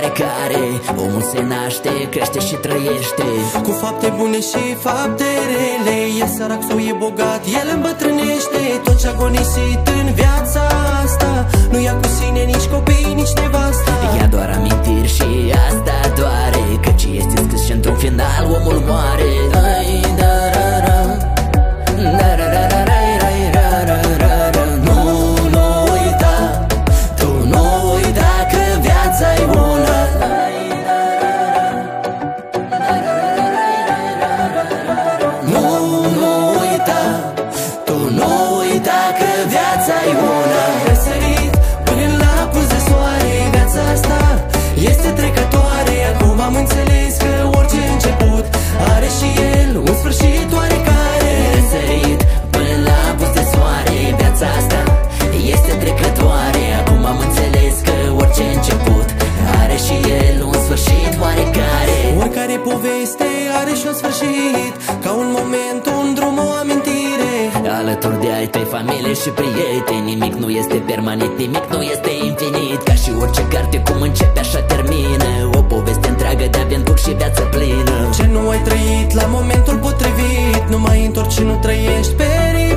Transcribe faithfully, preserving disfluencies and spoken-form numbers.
oarecare. Omul se naște, crește și trăiește cu fapte bune și fapte rele. E sărac sau e bogat, el îmbătrânește. Tot ce-a agonisit în viața asta nu ia cu sine nici copii, nici nevasta. Ia doar amintiri și asta doare, căci este scris și într-un final omul moare. Ai, da, ra, ra. Da, ra, ra, ra, ra, ra, ra, ra, ra. Nu, nu uita, tu nu uita că viața-i una. Nu, nu uita, tu nu uita că viața-i una. Răsărit până la apus de soare, viața asta este trecătoare. Acum am înțeles că orice început are și el un sfârșit oarecare. Răsărit până la apus de soare, viața asta este trecătoare. Acum am înțeles că orice început are și el un sfârșit oarecare. Oricare poveste are și un sfârșit, ca un moment, un drum, o amintire. Alături de ai tăi, familie și prieteni, nimic nu este permanent, nimic nu este infinit. Ca și orice carte, cum începe așa termină. O poveste întreagă de aventur și viață plină. Ce nu ai trăit la momentul potrivit, nu mai întorci și nu trăiești perit.